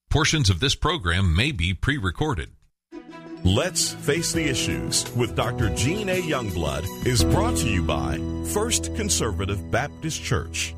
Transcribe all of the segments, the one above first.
Portions of this program may be pre-recorded. Let's Face the Issues with Dr. Gene A. Youngblood is brought to you by First Conservative Baptist Church.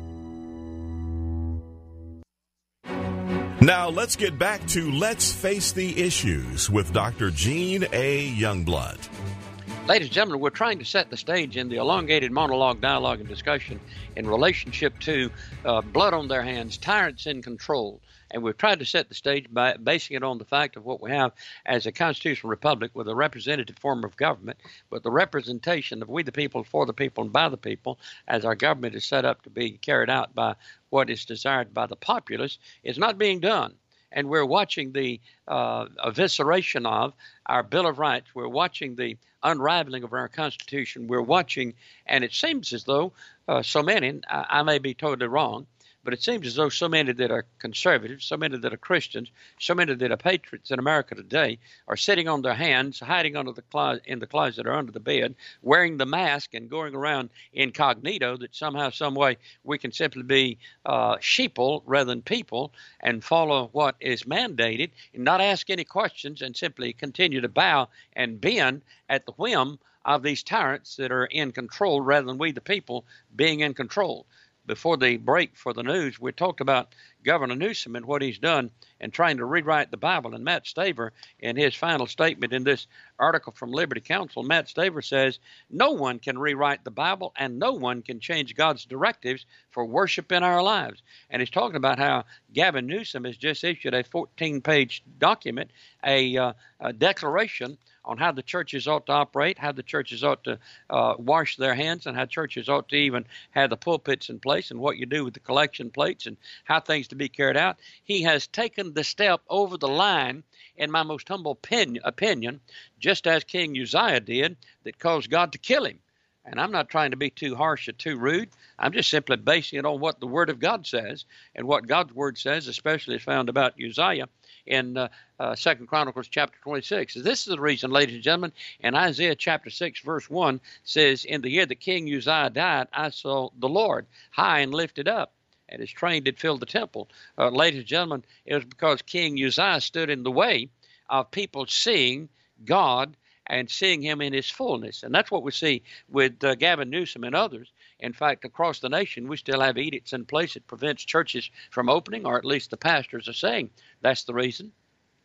Now let's get back to Let's Face the Issues with Dr. Gene A. Youngblood. Ladies and gentlemen, we're trying to set the stage in the elongated monologue, dialogue, and discussion in relationship to blood on their hands, tyrants in control. And we've tried to set the stage by basing it on the fact of what we have as a constitutional republic with a representative form of government, but the representation of we the people, for the people, and by the people, as our government is set up to be carried out by what is desired by the populace, is not being done. And we're watching the evisceration of our Bill of Rights. We're watching the unraveling of our Constitution. We're watching, and it seems as though so many, I may be totally wrong, but it seems as though so many that are conservatives, so many that are Christians, so many that are patriots in America today are sitting on their hands, hiding under the in the closet or under the bed, wearing the mask and going around incognito, that somehow, some way, we can simply be sheeple rather than people and follow what is mandated and not ask any questions and simply continue to bow and bend at the whim of these tyrants that are in control rather than we the people being in control. Before the break for the news, we talked about Governor Newsom and what he's done in trying to rewrite the Bible. And Matt Staver, in his final statement in this article from Liberty Counsel, Matt Staver says, no one can rewrite the Bible and no one can change God's directives for worship in our lives. And he's talking about how Gavin Newsom has just issued a 14-page document, a declaration on how the churches ought to operate, how the churches ought to wash their hands, and how churches ought to even have the pulpits in place, and what you do with the collection plates, and how things to be carried out. He has taken the step over the line, in my most humble opinion, just as King Uzziah did, that caused God to kill him. And I'm not trying to be too harsh or too rude. I'm just simply basing it on what the Word of God says, and what God's Word says, especially is found about Uzziah in 2 Chronicles chapter 26. This is the reason, ladies and gentlemen, in Isaiah chapter 6, verse 1 says, in the year that King Uzziah died, I saw the Lord high and lifted up, and his train did fill the temple. Ladies and gentlemen, it was because King Uzziah stood in the way of people seeing God and seeing him in his fullness. And that's what we see with Gavin Newsom and others. In fact, across the nation, we still have edicts in place that prevents churches from opening, or at least the pastors are saying that's the reason.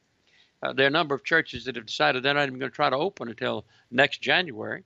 There are a number of churches that have decided they're not even going to try to open until next January.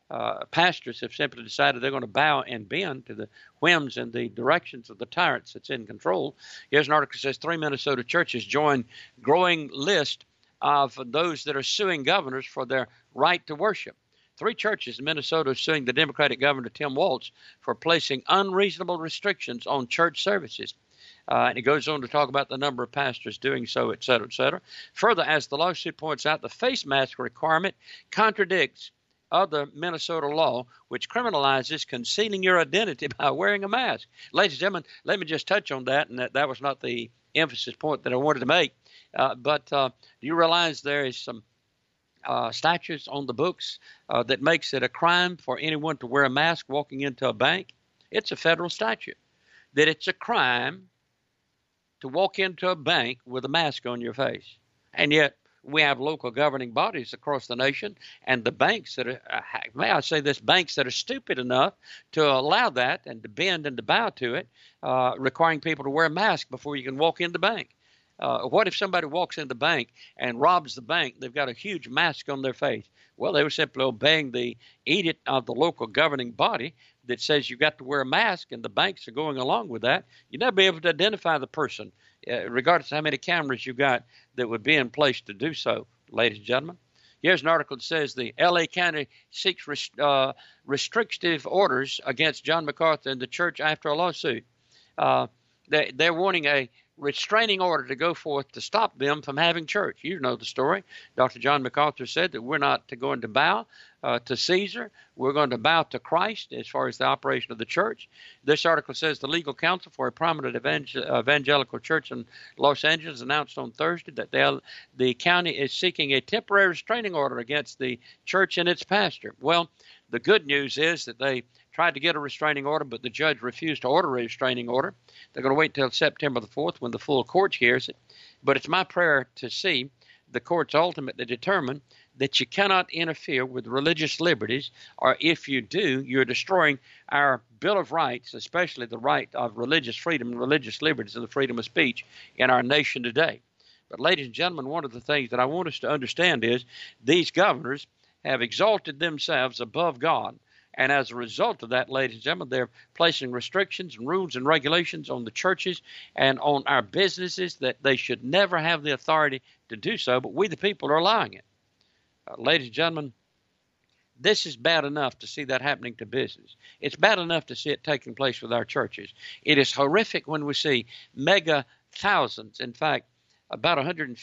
Pastors have simply decided they're going to bow and bend to the whims and the directions of the tyrants that's in control. Here's an article that says 3 Minnesota churches join growing list of those that are suing governors for their right to worship. 3 churches in Minnesota are suing the Democratic Governor Tim Walz for placing unreasonable restrictions on church services. And it goes on to talk about the number of pastors doing so, et cetera, et cetera. Further, as the lawsuit points out, the face mask requirement contradicts other Minnesota law, which criminalizes concealing your identity by wearing a mask. Ladies and gentlemen, let me just touch on that, and that was not the emphasis point that I wanted to make. But do you realize there is some statutes on the books that makes it a crime for anyone to wear a mask walking into a bank? It's a federal statute that it's a crime to walk into a bank with a mask on your face. And yet we have local governing bodies across the nation, and the banks that are, may I say this, banks that are stupid enough to allow that and to bend and to bow to it, requiring people to wear a mask before you can walk in the bank. What if somebody walks in the bank and robs the bank? They've got a huge mask on their face. Well, they were simply obeying the edict of the local governing body that says you've got to wear a mask, and the banks are going along with that. You'd never be able to identify the person, regardless of how many cameras you got that would be in place to do so, ladies and gentlemen. Here's an article that says the L.A. County seeks restrictive orders against John MacArthur and the church after a lawsuit. They're wanting a restraining order to go forth to stop them from having church. You know the story. Dr. John MacArthur said that we're not going to bow to Caesar. We're going to bow to Christ as far as the operation of the church. This article says the legal counsel for a prominent evangelical church in Los Angeles announced on Thursday that the county is seeking a temporary restraining order against the church and its pastor. Well, the good news is that they tried to get a restraining order, but the judge refused to order a restraining order. They're going to wait until September the 4th when the full court hears it. But it's my prayer to see the courts ultimately determine that you cannot interfere with religious liberties, or if you do, you're destroying our Bill of Rights, especially the right of religious freedom and religious liberties and the freedom of speech in our nation today. But ladies and gentlemen, one of the things that I want us to understand is these governors have exalted themselves above God. And as a result of that, ladies and gentlemen, they're placing restrictions and rules and regulations on the churches and on our businesses that they should never have the authority to do so, but we the people are allowing it. Ladies and gentlemen, this is bad enough to see that happening to business. It's bad enough to see it taking place with our churches. It is horrific when we see mega thousands, in fact, about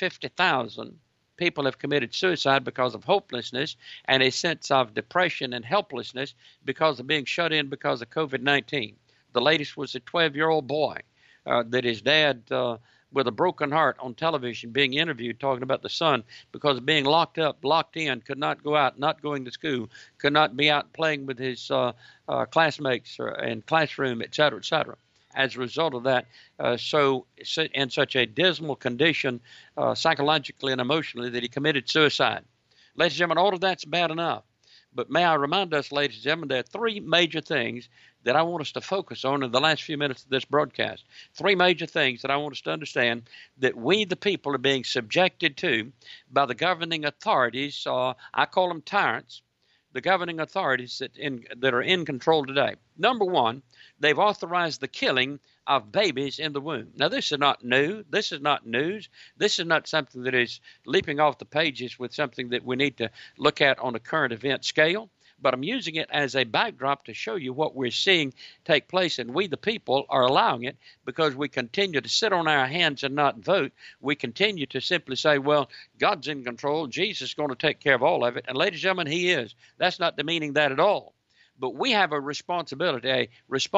150,000 people have committed suicide because of hopelessness and a sense of depression and helplessness because of being shut in because of COVID-19. The latest was a 12-year-old boy that his dad, with a broken heart on television, being interviewed talking about the son because of being locked up, locked in, could not go out, not going to school, could not be out playing with his classmates in classroom, et cetera, et cetera. As a result of that, so in such a dismal condition, psychologically and emotionally, that he committed suicide. Ladies and gentlemen, all of that's bad enough. But may I remind us, ladies and gentlemen, there are three major things that I want us to focus on in the last few minutes of this broadcast. Three major things that I want us to understand that we, the people, are being subjected to by the governing authorities. I call them tyrants. The governing authorities that are in control today. Number one, they've authorized the killing of babies in the womb. Now, this is not new. This is not news. This is not something that is leaping off the pages with something that we need to look at on a current event scale. But I'm using it as a backdrop to show you what we're seeing take place, and we, the people, are allowing it because we continue to sit on our hands and not vote. We continue to simply say, well, God's in control. Jesus is going to take care of all of it. And ladies and gentlemen, he is. That's not demeaning that at all. But we have a responsibility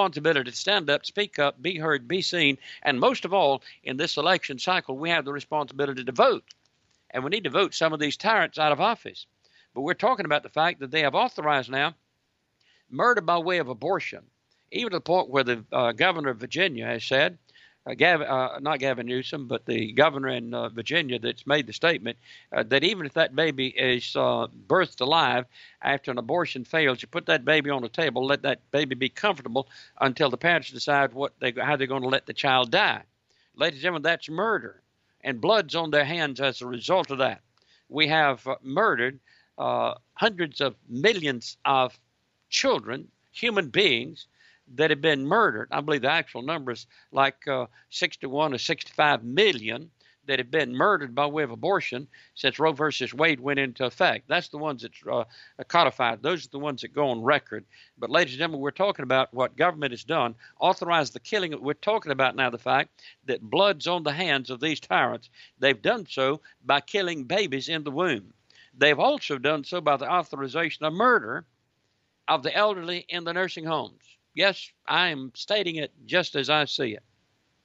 to stand up, speak up, be heard, be seen. And most of all, in this election cycle, we have the responsibility to vote. And we need to vote some of these tyrants out of office. But we're talking about the fact that they have authorized now murder by way of abortion, even to the point where the governor of Virginia has said, not Gavin Newsom, but the governor in Virginia that's made the statement that even if that baby is birthed alive after an abortion fails, you put that baby on the table, let that baby be comfortable until the parents decide how they're going to let the child die. Ladies and gentlemen, that's murder, and blood's on their hands as a result of that. We have murdered hundreds of millions of children, human beings, that have been murdered. I believe the actual number is like 61 or 65 million that have been murdered by way of abortion since Roe versus Wade went into effect. That's the ones that's codified. Those are the ones that go on record. But ladies and gentlemen, we're talking about what government has done, authorized the killing. We're talking about now the fact that blood's on the hands of these tyrants. They've done so by killing babies in the womb. They've also done so by the authorization of murder of the elderly in the nursing homes. Yes, I am stating it just as I see it.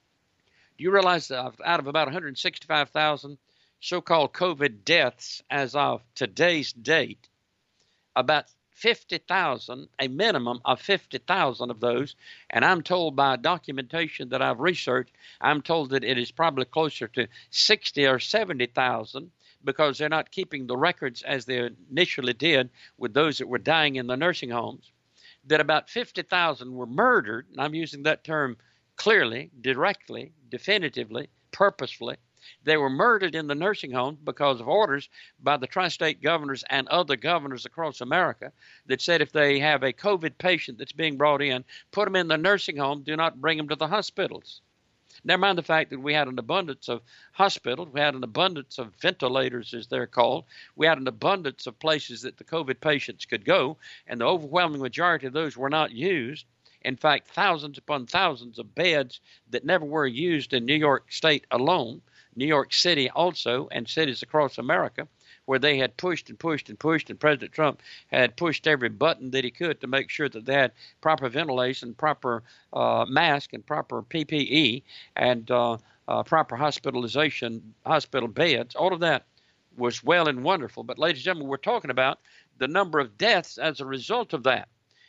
Do you realize that out of about 165,000 so-called COVID deaths as of today's date, about 50,000, a minimum of 50,000 of those, and I'm told by documentation that I've researched, I'm told that it is probably closer to 60 or 70,000 because they're not keeping the records as they initially did with those that were dying in the nursing homes, that about 50,000 were murdered, and I'm using that term clearly, directly, definitively, purposefully. They were murdered in the nursing homes because of orders by the tri-state governors and other governors across America that said if they have a COVID patient that's being brought in, put them in the nursing home, do not bring them to the hospitals. Never mind the fact that we had an abundance of hospitals, we had an abundance of ventilators, as they're called. We had an abundance of places that the COVID patients could go, and the overwhelming majority of those were not used. In fact, thousands upon thousands of beds that never were used in New York State alone, New York City also, and cities across America, where they had pushed and pushed and pushed, and President Trump had pushed every button that he could to make sure that they had proper ventilation, proper mask, and proper PPE, and proper hospitalization, hospital beds. All of that was well and wonderful. But ladies and gentlemen, we're talking about the number of deaths as a result of that.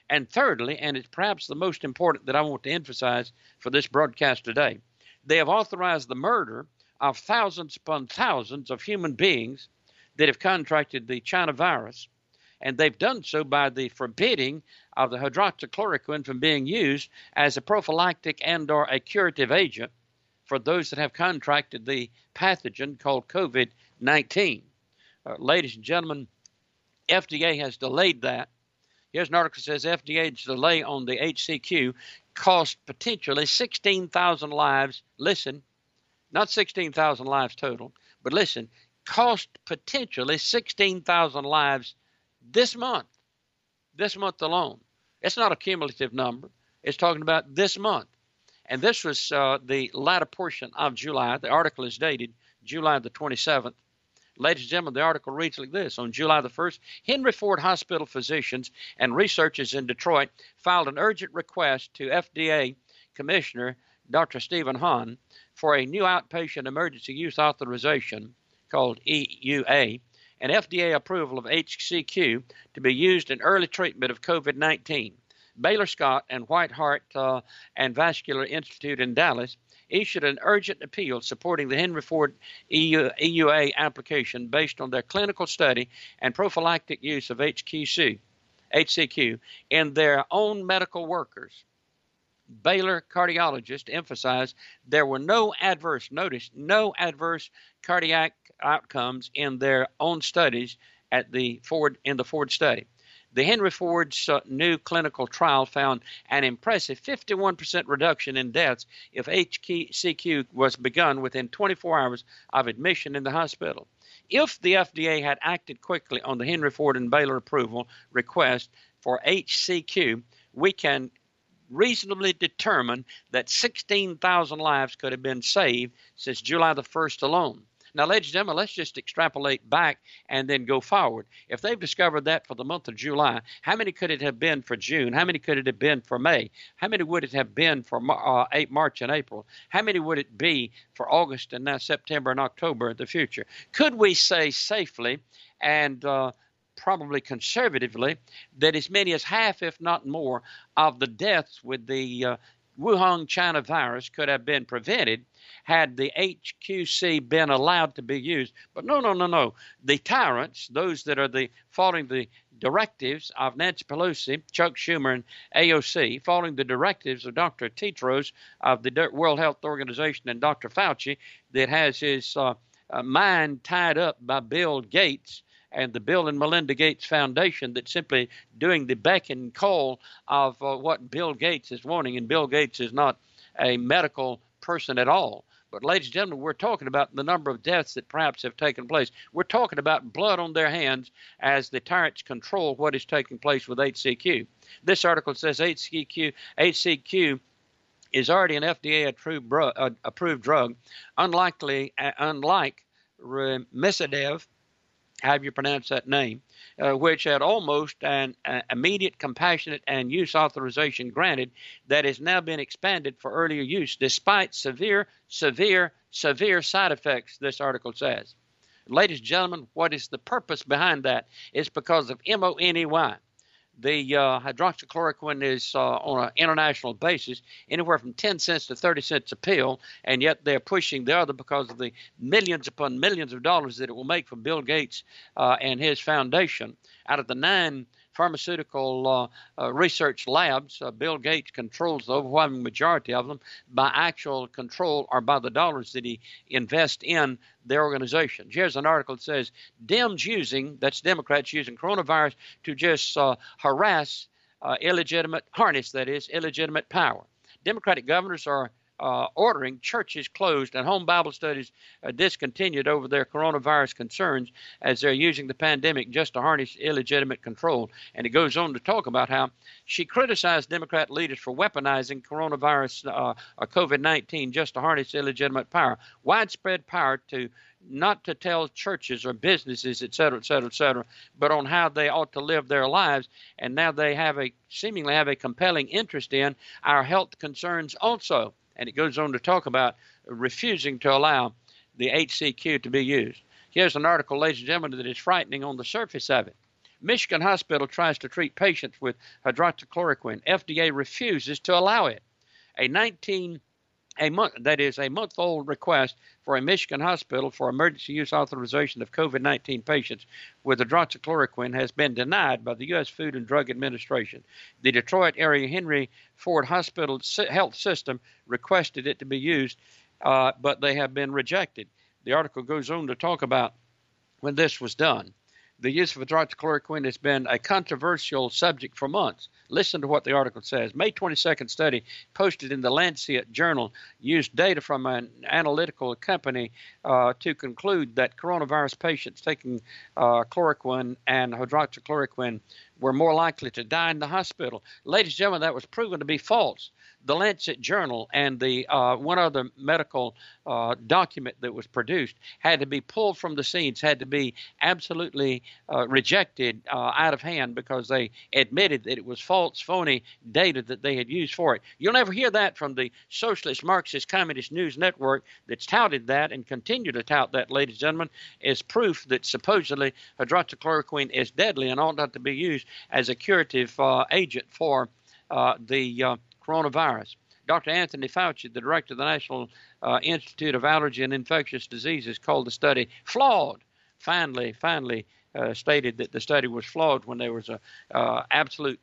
And thirdly, and it's perhaps the most important that I want to emphasize for this broadcast today, they have authorized the murder of thousands upon thousands of human beings that have contracted the China virus. And they've done so by the forbidding of the hydroxychloroquine from being used as a prophylactic and or a curative agent for those that have contracted the pathogen called COVID-19. Ladies and gentlemen, FDA has delayed that. Here's an article that says FDA's delay on the HCQ cost potentially 16,000 lives. Listen, not 16,000 lives total, but listen, cost potentially 16,000 lives this month alone. It's not a cumulative number. It's talking about this month. And this was the latter portion of July. The article is dated July the 27th. Ladies and gentlemen, the article reads like this. On July the 1st, Henry Ford Hospital physicians and researchers in Detroit filed an urgent request to FDA Commissioner Dr. Stephen Hahn for a new outpatient emergency use authorization called EUA and FDA approval of HCQ to be used in early treatment of COVID-19. Baylor Scott and White Heart and Vascular Institute in Dallas issued an urgent appeal supporting the Henry Ford EUA application based on their clinical study and prophylactic use of HCQ in their own medical workers. Baylor cardiologists emphasized there were no adverse cardiac outcomes in their own studies in the Ford study. The Henry Ford's new clinical trial found an impressive 51% reduction in deaths if HCQ was begun within 24 hours of admission in the hospital. If the FDA had acted quickly on the Henry Ford and Baylor approval request for HCQ, we can reasonably determine that 16,000 lives could have been saved since July the 1st alone. Now, ladies and gentlemen, let's just extrapolate back and then go forward. If they've discovered that for the month of July, how many could it have been for June? How many could it have been for May? How many would it have been for March and April? How many would it be for August and now September and October in the future? Could we say safely and probably conservatively that as many as half, if not more, of the deaths with the Wuhan China virus could have been prevented had the HCQ been allowed to be used? But no. The tyrants, those that are following the directives of Nancy Pelosi, Chuck Schumer, and AOC, following the directives of Dr. Tedros of the World Health Organization and Dr. Fauci, that has his mind tied up by Bill Gates and the Bill and Melinda Gates Foundation, that's simply doing the beck and call of what Bill Gates is wanting. And Bill Gates is not a medical person at all. But ladies and gentlemen, we're talking about the number of deaths that perhaps have taken place. We're talking about blood on their hands as the tyrants control what is taking place with HCQ. This article says HCQ is already an FDA-approved drug, unlike Remdesivir, however you pronounce that name, which had almost an immediate, compassionate, and use authorization granted that has now been expanded for earlier use, despite severe side effects, this article says. Ladies and gentlemen, what is the purpose behind that? It's because of MONEY. The hydroxychloroquine is on an international basis anywhere from 10 cents to 30 cents a pill, and yet they're pushing the other because of the millions upon millions of dollars that it will make for Bill Gates and his foundation. Out of the 9 pharmaceutical research labs, Bill Gates controls the overwhelming majority of them by actual control or by the dollars that he invests in their organizations. Here's an article that says Democrats using coronavirus to just harness illegitimate power. Democratic governors are ordering churches closed and home Bible studies discontinued over their coronavirus concerns as they're using the pandemic just to harness illegitimate control. And it goes on to talk about how she criticized Democrat leaders for weaponizing coronavirus or COVID-19 just to harness illegitimate power. Widespread power to not to tell churches or businesses, et cetera, but on how they ought to live their lives. And now they seemingly have a compelling interest in our health concerns also. And it goes on to talk about refusing to allow the HCQ to be used. Here's an article, ladies and gentlemen, that is frightening on the surface of it. Michigan Hospital tries to treat patients with hydroxychloroquine. FDA refuses to allow it. A month-old request for a Michigan hospital for emergency use authorization of COVID-19 patients with hydroxychloroquine has been denied by the U.S. Food and Drug Administration. The Detroit area Henry Ford Hospital Health System requested it to be used, but they have been rejected. The article goes on to talk about when this was done. The use of hydroxychloroquine has been a controversial subject for months. Listen to what the article says. May 22nd study posted in the Lancet Journal used data from an analytical company to conclude that coronavirus patients taking chloroquine and hydroxychloroquine were more likely to die in the hospital. Ladies and gentlemen, that was proven to be false. The Lancet Journal and the one other medical document that was produced had to be pulled from the scenes, had to be absolutely rejected out of hand because they admitted that it was false, phony data that they had used for it. You'll never hear that from the Socialist, Marxist, Communist News Network that's touted that and continue to tout that, ladies and gentlemen, as proof that supposedly hydroxychloroquine is deadly and ought not to be used as a curative agent for the coronavirus. Dr. Anthony Fauci, the director of the National Institute of Allergy and Infectious Diseases, called the study flawed. Finally stated that the study was flawed when there was a absolute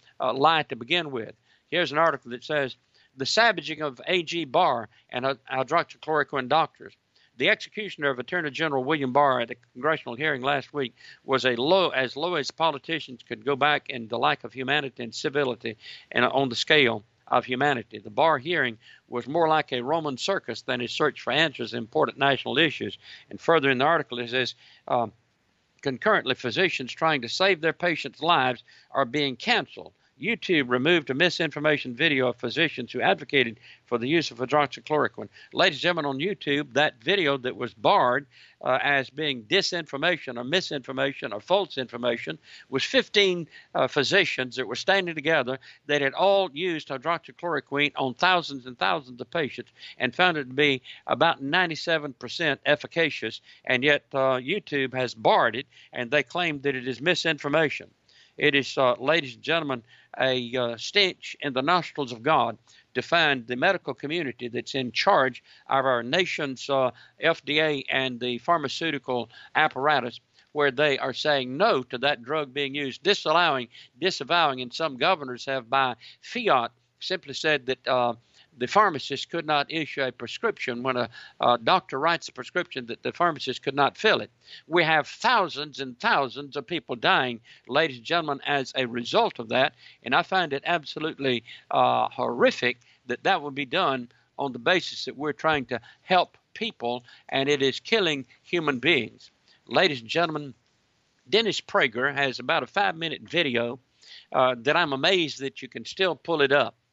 lie to begin with. Here's an article that says, the savaging of A.G. Barr and hydroxychloroquine doctors. The executioner of Attorney General William Barr at a congressional hearing last week was as low as politicians could go back in the lack of humanity and civility and on the scale of humanity. The Barr hearing was more like a Roman circus than a search for answers to important national issues. And further in the article it says, concurrently, physicians trying to save their patients' lives are being canceled. YouTube removed a misinformation video of physicians who advocated for the use of hydroxychloroquine. Ladies and gentlemen, on YouTube, that video that was barred as being disinformation or misinformation or false information was 15 physicians that were standing together that had all used hydroxychloroquine on thousands and thousands of patients and found it to be about 97% efficacious, and yet YouTube has barred it, and they claim that it is misinformation. It is, ladies and gentlemen, a stench in the nostrils of God to find the medical community that's in charge of our nation's FDA and the pharmaceutical apparatus, where they are saying no to that drug being used, disavowing, and some governors have by fiat simply said that the pharmacist could not issue a prescription when a doctor writes a prescription that the pharmacist could not fill it. We have thousands and thousands of people dying, ladies and gentlemen, as a result of that, and I find it absolutely horrific that that would be done on the basis that we're trying to help people, and it is killing human beings. Ladies and gentlemen, Dennis Prager has about a 5-minute video that I'm amazed that you can still pull it up.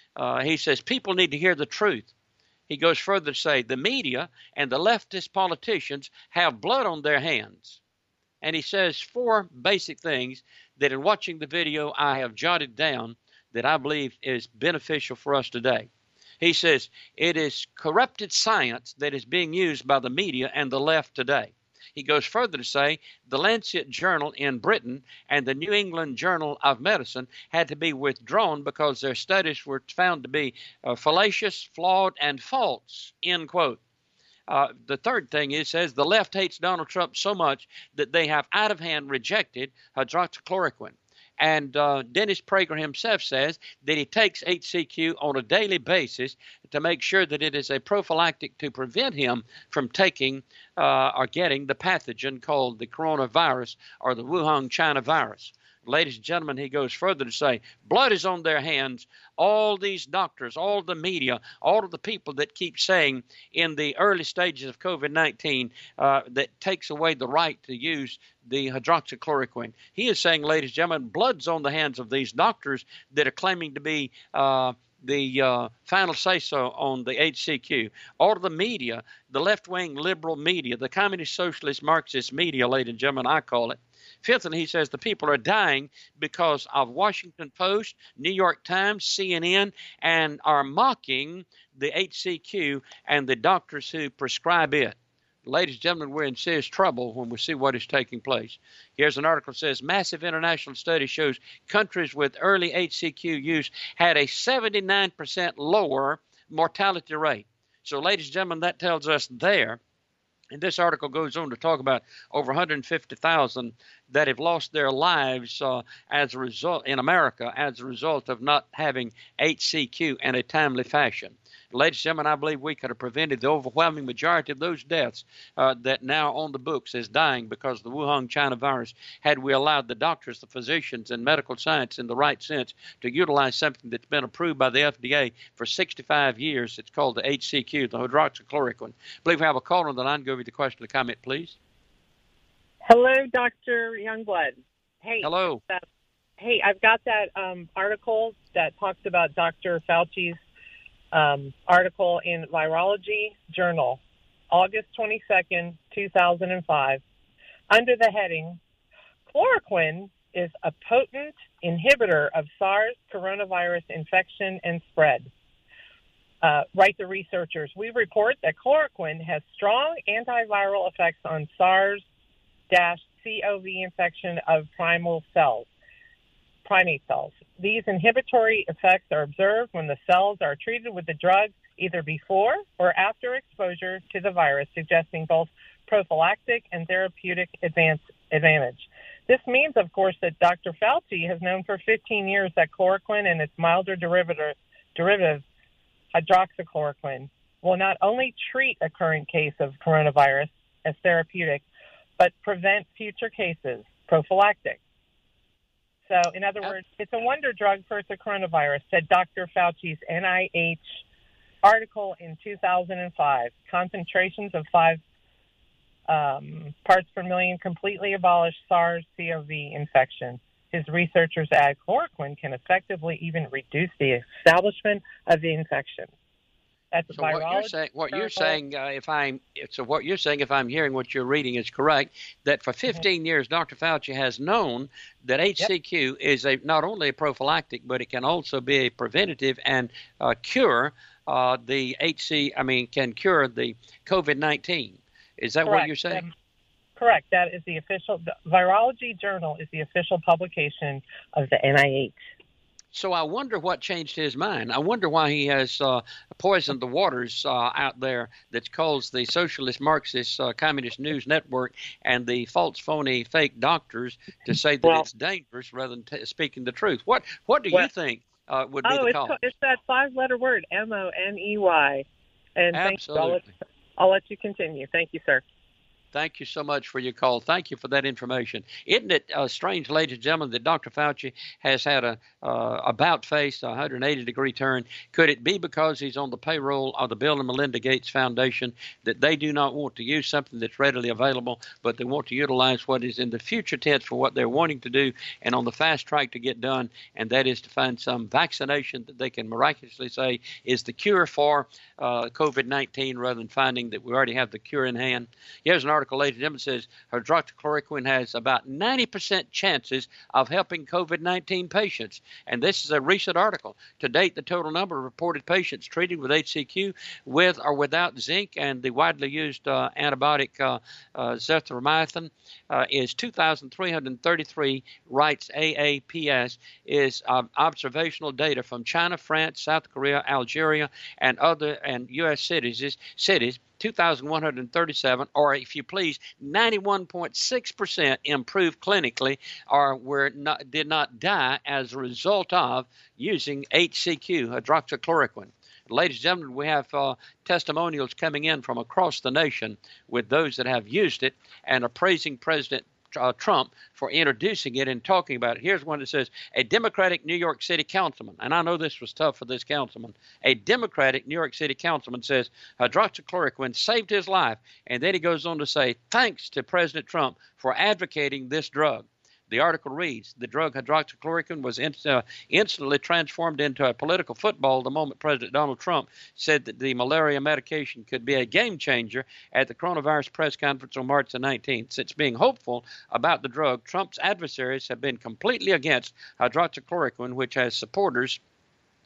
He says people need to hear the truth. He goes further to say the media and the leftist politicians have blood on their hands. And he says 4 basic things that in watching the video I have jotted down that I believe is beneficial for us today. He says it is corrupted science that is being used by the media and the left today. He goes further to say the Lancet Journal in Britain and the New England Journal of Medicine had to be withdrawn because their studies were found to be fallacious, flawed, and false, end quote. The third thing is, says the left hates Donald Trump so much that they have out of hand rejected hydroxychloroquine. And Dennis Prager himself says that he takes HCQ on a daily basis to make sure that it is a prophylactic to prevent him from taking or getting the pathogen called the coronavirus or the Wuhan China virus. Ladies and gentlemen, he goes further to say, blood is on their hands. All these doctors, all the media, all of the people that keep saying in the early stages of COVID-19 that takes away the right to use the hydroxychloroquine. He is saying, ladies and gentlemen, blood's on the hands of these doctors that are claiming to be the final say-so on the HCQ. All of the media, the left-wing liberal media, the communist, socialist, Marxist media, ladies and gentlemen, I call it. Fifthly, he says the people are dying because of Washington Post, New York Times, CNN, and are mocking the HCQ and the doctors who prescribe it. Ladies and gentlemen, we're in serious trouble when we see what is taking place. Here's an article that says massive international study shows countries with early HCQ use had a 79% lower mortality rate. So, ladies and gentlemen, that tells us there. And this article goes on to talk about over 150,000 that have lost their lives as a result in America as a result of not having HCQ in a timely fashion. Ladies and gentlemen, I believe we could have prevented the overwhelming majority of those deaths that now on the books is dying because of the Wuhan China virus, had we allowed the doctors, the physicians, and medical science in the right sense to utilize something that's been approved by the FDA for 65 years. It's called the HCQ, the hydroxychloroquine. I believe we have a caller on the line. Go over the question or comment, please. Hello, Dr. Youngblood. Hey. Hello. Hey, I've got that article that talks about Dr. Fauci's article in Virology Journal, August 22nd, 2005, under the heading, Chloroquine is a potent inhibitor of SARS coronavirus infection and spread. Write the researchers, we report that chloroquine has strong antiviral effects on SARS-CoV infection of primate cells. These inhibitory effects are observed when the cells are treated with the drug either before or after exposure to the virus, suggesting both prophylactic and therapeutic advantage. This means, of course, that Dr. Fauci has known for 15 years that chloroquine and its milder derivative, hydroxychloroquine, will not only treat a current case of coronavirus as therapeutic, but prevent future cases, prophylactic. So, in other words, it's a wonder drug for the coronavirus, said Dr. Fauci's NIH article in 2005. Concentrations of 5 parts per million completely abolished SARS-CoV infection. His researchers add chloroquine can effectively even reduce the establishment of the infection. That's so what you're saying, if I'm hearing what you're reading is correct, that for 15 years, Dr. Fauci has known that HCQ is not only a prophylactic, but it can also be a preventative and cure can cure the COVID-19. Is that correct. What you're saying? Correct. That is the official. The Virology Journal is the official publication of the NIH. So I wonder what changed his mind. I wonder why he has poisoned the waters out there that calls the Socialist, Marxist, Communist News Network and the false, phony, fake doctors to say that it's dangerous rather than speaking the truth. What do you think would be the cause? It's that 5-letter word, MONEY. And absolutely. Thank you. I'll let you continue. Thank you, sir. Thank you so much for your call. Thank you for that information. Isn't it strange, ladies and gentlemen, that Dr. Fauci has had a about-face, 180-degree turn? Could it be because he's on the payroll of the Bill and Melinda Gates Foundation that they do not want to use something that's readily available, but they want to utilize what is in the future tense for what they're wanting to do and on the fast track to get done, and that is to find some vaccination that they can miraculously say is the cure for COVID-19 rather than finding that we already have the cure in hand? Here's an article, ladies and gentlemen, says hydroxychloroquine has about 90% chances of helping COVID-19 patients. And this is a recent article. To date, the total number of reported patients treated with HCQ with or without zinc and the widely used antibiotic zithromycin is 2,333, writes AAPS, is observational data from China, France, South Korea, Algeria, and U.S. cities, 2,137, or if you please, 91.6% improved clinically or did not die as a result of using HCQ, hydroxychloroquine. Ladies and gentlemen, we have testimonials coming in from across the nation with those that have used it and are praising President Trump for introducing it and talking about it. Here's one that says, a Democratic New York City councilman, and I know this was tough for this councilman, a Democratic New York City councilman says hydroxychloroquine saved his life. And then he goes on to say, thanks to President Trump for advocating this drug. The article reads, the drug hydroxychloroquine was instantly transformed into a political football the moment President Donald Trump said that the malaria medication could be a game changer at the coronavirus press conference on March the 19th. Since being hopeful about the drug, Trump's adversaries have been completely against hydroxychloroquine, which has supporters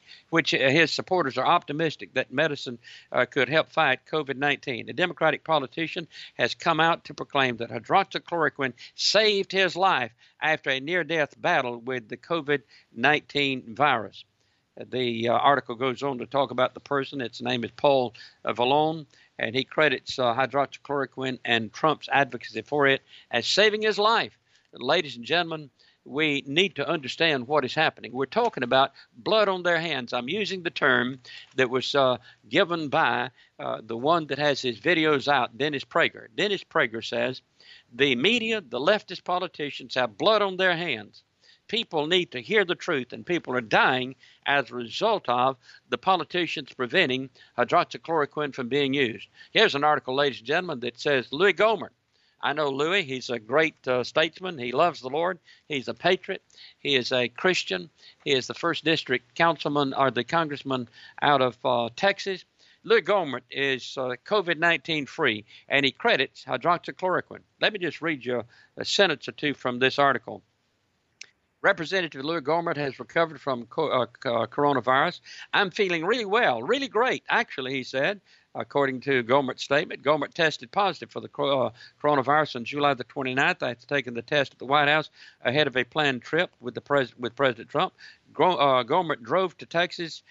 which his supporters are optimistic that medicine could help fight COVID-19. A Democratic politician has come out to proclaim that hydroxychloroquine saved his life after a near-death battle with the COVID-19 virus. The article goes on to talk about the person. Its name is Paul Vallone, and he credits hydroxychloroquine and Trump's advocacy for it as saving his life. Ladies and gentlemen, we need to understand what is happening. We're talking about blood on their hands. I'm using the term that was given by the one that has his videos out, Dennis Prager. Dennis Prager says the media, the leftist politicians have blood on their hands. People need to hear the truth, and people are dying as a result of the politicians preventing hydroxychloroquine from being used. Here's an article, ladies and gentlemen, that says Louis Gohmert. I know Louis. He's a great statesman. He loves the Lord. He's a patriot. He is a Christian. He is the 1st District councilman or the congressman out of Texas. Louis Gohmert is COVID-19 free, and he credits hydroxychloroquine. Let me just read you a sentence or two from this article. Representative Louis Gohmert has recovered from coronavirus. I'm feeling really well, really great, actually, he said. According to Gohmert's statement, Gohmert tested positive for the coronavirus on July the 29th after taking the test at the White House ahead of a planned trip with President Trump. Gohmert drove to Texas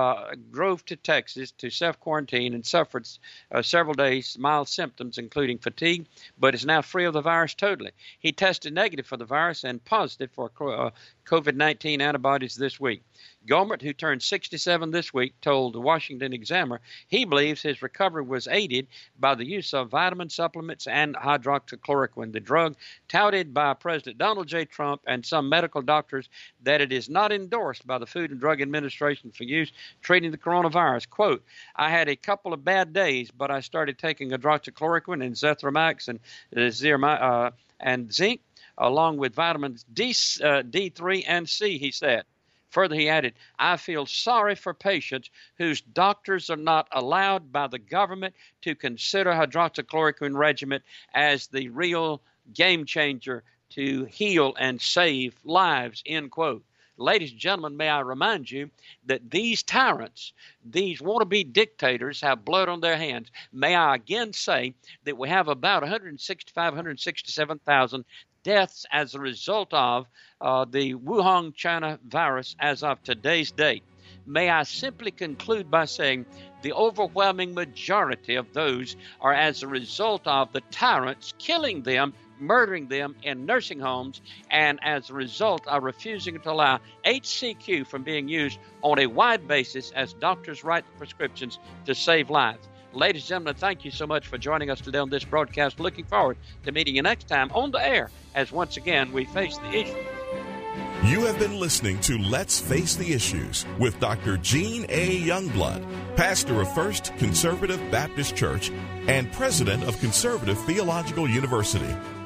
to self-quarantine and suffered several days mild symptoms, including fatigue, but is now free of the virus totally. He tested negative for the virus and positive for COVID-19 antibodies this week. Gohmert, who turned 67 this week, told the Washington Examiner he believes his recovery was aided by the use of vitamin supplements and hydroxychloroquine, the drug touted by President Donald J. Trump and some medical doctors that it is not endorsed by the Food and Drug Administration for use treating the coronavirus. Quote, I had a couple of bad days, but I started taking hydroxychloroquine and Zethromax and zinc, along with vitamins D3 and C, he said. Further, he added, I feel sorry for patients whose doctors are not allowed by the government to consider hydroxychloroquine regimen as the real game changer to heal and save lives, end quote. Ladies and gentlemen, may I remind you that these tyrants, these wannabe dictators have blood on their hands. May I again say that we have about 167,000 deaths as a result of the Wuhan, China virus as of today's date. May I simply conclude by saying the overwhelming majority of those are as a result of the tyrants killing them, murdering them in nursing homes, and as a result of refusing to allow HCQ from being used on a wide basis as doctors write prescriptions to save lives. Ladies and gentlemen, thank you so much for joining us today on this broadcast. Looking forward to meeting you next time on the air as once again we face the issue. You have been listening to Let's Face the Issues with Dr. Gene A. Youngblood, pastor of First Conservative Baptist Church and president of Conservative Theological University,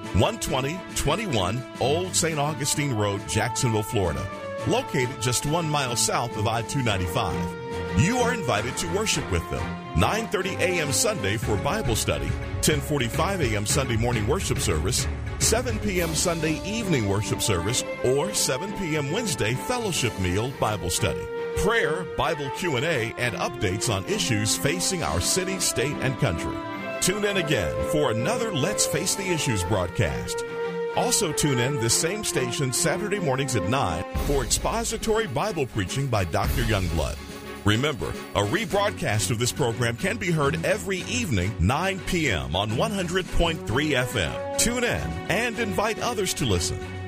12021 Old St. Augustine Road, Jacksonville, Florida, located just 1 mile south of I-295. You are invited to worship with them 9:30 a.m. Sunday for Bible study, 10:45 a.m. Sunday morning worship service, 7 p.m. Sunday evening worship service, or 7 p.m. Wednesday fellowship meal Bible study. Prayer, Bible Q&A, and updates on issues facing our city, state, and country. Tune in again for another Let's Face the Issues broadcast. Also tune in this same station Saturday mornings at 9 for expository Bible preaching by Dr. Youngblood. Remember, a rebroadcast of this program can be heard every evening, 9 p.m. on 100.3 FM. Tune in and invite others to listen.